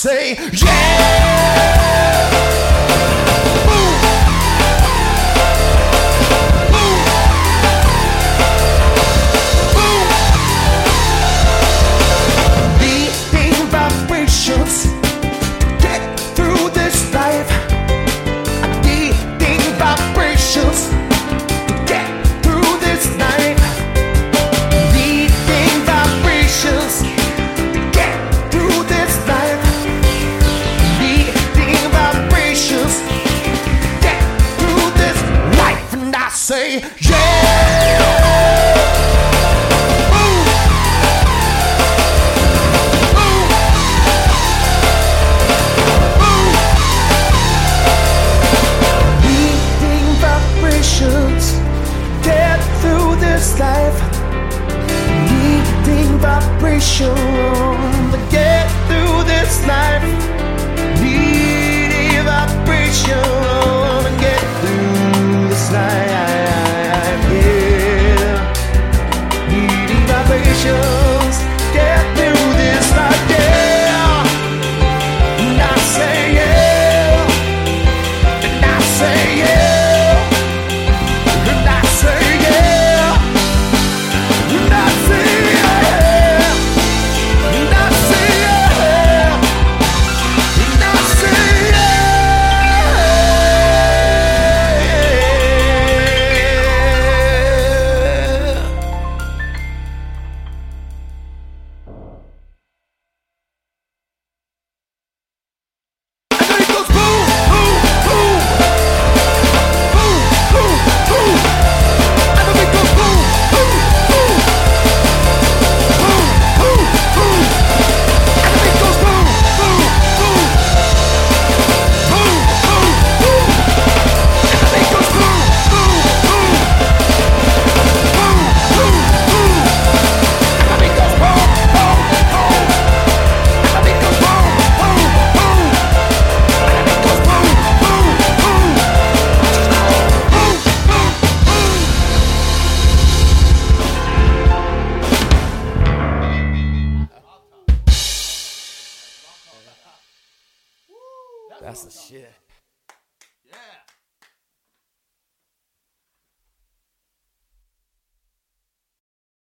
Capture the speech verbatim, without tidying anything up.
say, yeah! Boom! Boom! Boom! Beating vibrations, get through this life. Beating vibrations, get through this life. Beating vibrations, get through this life. Beating vibrations, get through this life. And I say, yeah! Boom! Boom! Boom! Beating vibrations, get through this life. Beating vibrations, get through this life. Beating vibrations, get through this life. Yeah. Beating vibrations, get through this life. Yeah. And I say yeah. And I say yeah. And I say yeah. And I say yeah. And I say yeah. And I say and then it goes boom, boom, boom. Boom, boom, boom. And then it goes boom, boom, boom. Boom, boom, boom. And then it goes boom, boom, boom. Boom, boom, boom. And then it goes boom, boom, boom. Boom, boom, boom. And then it goes boom, boom, boom. And then it goes boom, boom, boom. And then it goes boom, boom, boom. Boom, boom, boom. That's the shit.